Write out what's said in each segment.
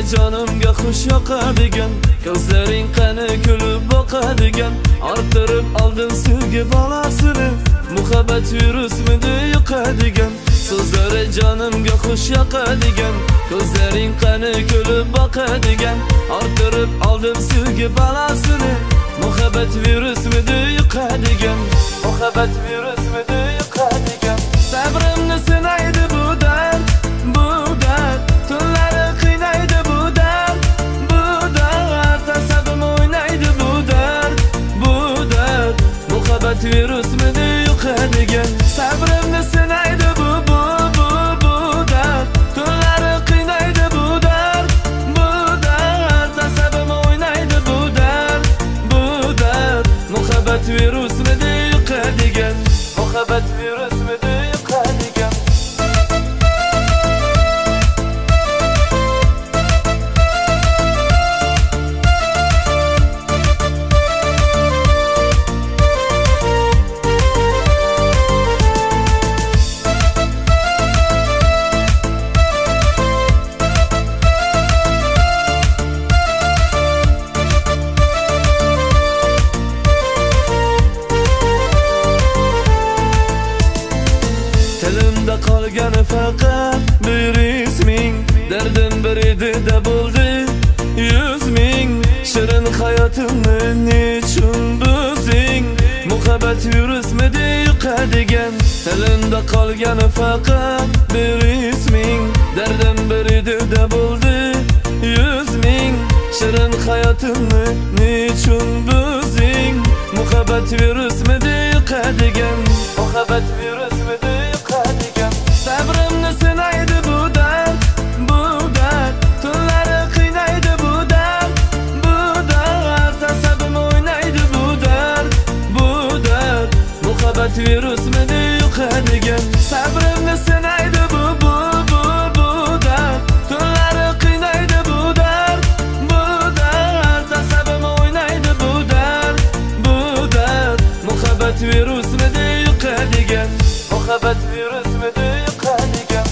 jonimga xush yoqadigan, ko'zlaring qani kulib boqadigan, orttirib oldim sevgi bolasini, muhabbat virusmidi yuqadigan. So'zlari jonimga xush yoqadigan, ko'zlaring qani kulib boqadigan, orttirib oldim sevgi bolasini, muhabbat virusmidi yuqadigan, muhabbat virusmidi yuqadigan. Sabrimni sinaydi bu dard, bu dard, tunlari qiynaydi bu dard, bu dard, asabim o'ynaydi bu dard, bu dard, muhabbat virusmidi yuqadigan. Sabrimni sinaydi bu dard, tunlari qiynaydi bu dard, bu dard, asabim o'ynaydi bu dard, bu dard, muhabbat virusmidi yuqadigan, muhabbat virusmidi yuqadigan. Tilimda qolgani faqat bir isming, dardim bir edi da bo'ldi 100 ming. Shirin hayotimni nechun buzding, muhabbat virusmidi yuqadigan. Tilimda qolgani faqat bir isming, dardim bir edi da bo'ldi 100 ming. Shirin hayotimni nechun buzding, muhabbat virusmidi yuqadigan, muhabbat virusmidi yuqadigan. Sabrimni sinaydi bu dard, bu dard, tunlari qiynaydi bu dard, bu dard, asabim o'ynaydi bu dard, bu dard, muhabbat virusmidi yuqadigan. Sabrimni sinaydi bu dard, tunlari qiynaydi bu dard, bu dard, asabim o'ynaydi bu dard, bu dard, muhabbat virusmidi yuqadigan, muhabbat virusmidi yuqadigan.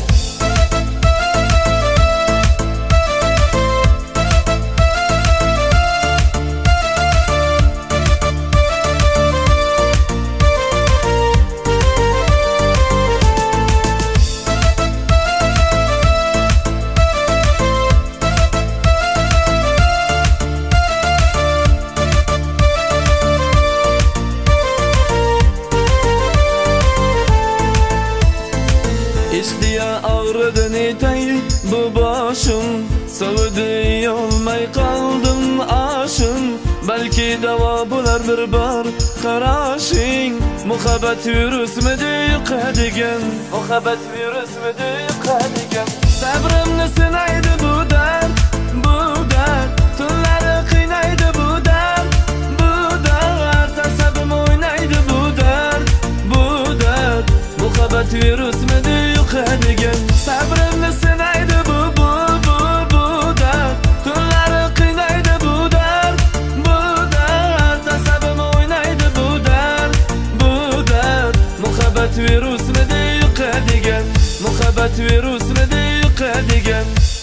İşdiya ağrıdı netay bu başım, sovudi olmay qaldım aşım. Belki davo bo'lar bir bor qarashing, muhabbat virusmidi yuqadigan, muhabbat virusmidi yuqadigan. Sabrimni sinaydi bu dard, bu dard, tunlari qiynaydi bu dard, bu dard, asabim o'ynaydi bu dard, bu dard, muhabbat virusmidi yuqadigan. Sabrimni sinaydi bu dard, tunlari qiynaydi bu dard, bu dard, asabim o'ynaydi bu dard, bu dard, muhabbat virusmidi yuqadigan, muhabbat virusmidi yuqadigan.